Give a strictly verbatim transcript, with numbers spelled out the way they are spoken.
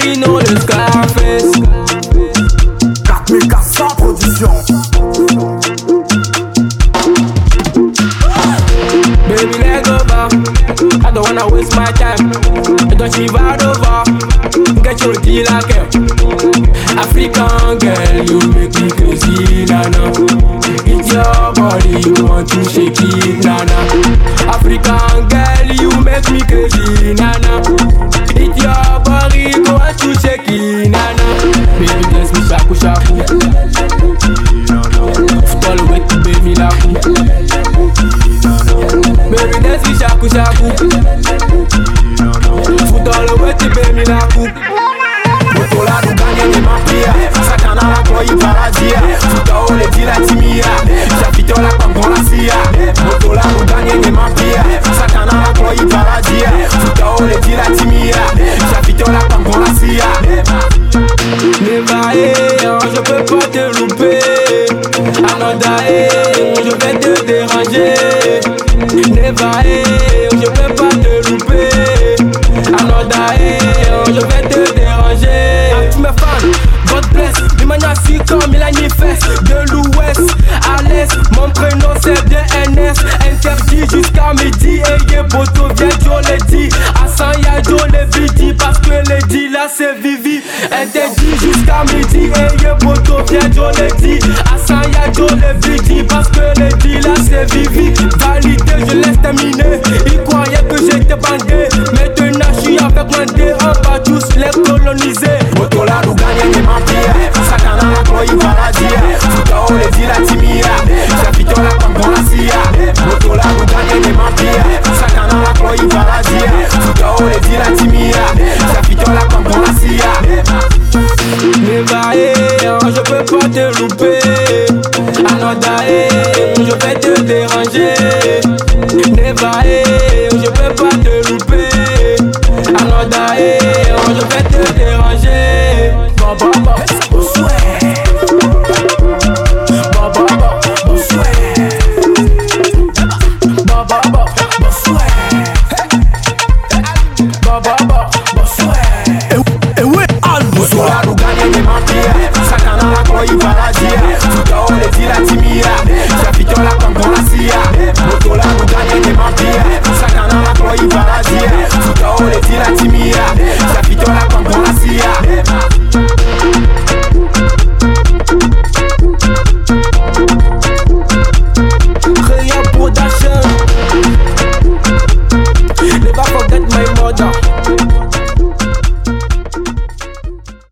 Pacino, le Scarface. quatre mille quatre cents production. Baby, let go back. I don't wanna waste my time. Don't you ride over. Get your deal like her. African girl, you make me crazy, nana. It's your body, you want to shake it, nana. African girl, you make me crazy, nana. It's your body, you want to shake it, nana. Baby, bless me, shaku shaku. Fall away to baby, laku. Baby, dance me, shaku shaku. Fall away to baby, laku. Motola do gagne ni mapia Sakana la koi paradia Futa ole di la timia Chapito la kwa la sia Motola do gagne ni mapia Sakana la koi paradia Futa ole di la timia Chapito la kwa la sia Neva eh, je peux pas te louper. Anoda eh, je vais te déranger. Neva eh, je peux pas te louper. Anoda eh, je vais te déranger. Ah, tu me fans, God bless. L'Imaniasi comme il a ni fesse. De l'ouest à l'est, mon prénom c'est D N S. Interdit jusqu'à midi. Et yé boto viens Joe le dit. Assan ya Joe le vidi. Parce que le dit là c'est Vivi. Interdit jusqu'à midi. Et yé boto viens Joe le dit. Assan ya Joe le vidi. Parce que le dit là c'est Vivi. Validé, je laisse terminer. Ils croyaient que j'étais bandé. Maintenant je suis avec mon dé. On va tous les coloniser. Motola do gagne ni mapia Sakana la koi paradia Futa ole di la timia Chapito la kwa la sia Motola do gagne ni mapia Sakana la koi paradia Futa ole di la timia Chapito la kwa la sia Neva eh, je peux pas te louper. Anoda eh, je vais te déranger. Neva eh, je peux pas te louper. Anoda eh, je vais te déranger. Baba baba, bonsoir. Baba baba, bonsoir. Baba baba, bonsoir. Baba baba, bonsoir. Et oui, Motola do gagne ni mapia Sakana la koi paradia Futa ole di la timia Chapito la kwa la sia Motola do gagne ni mapia Sakana la koi paradia Futa ole di la timia Chapito la kwa la sia Production. Never forget my mother.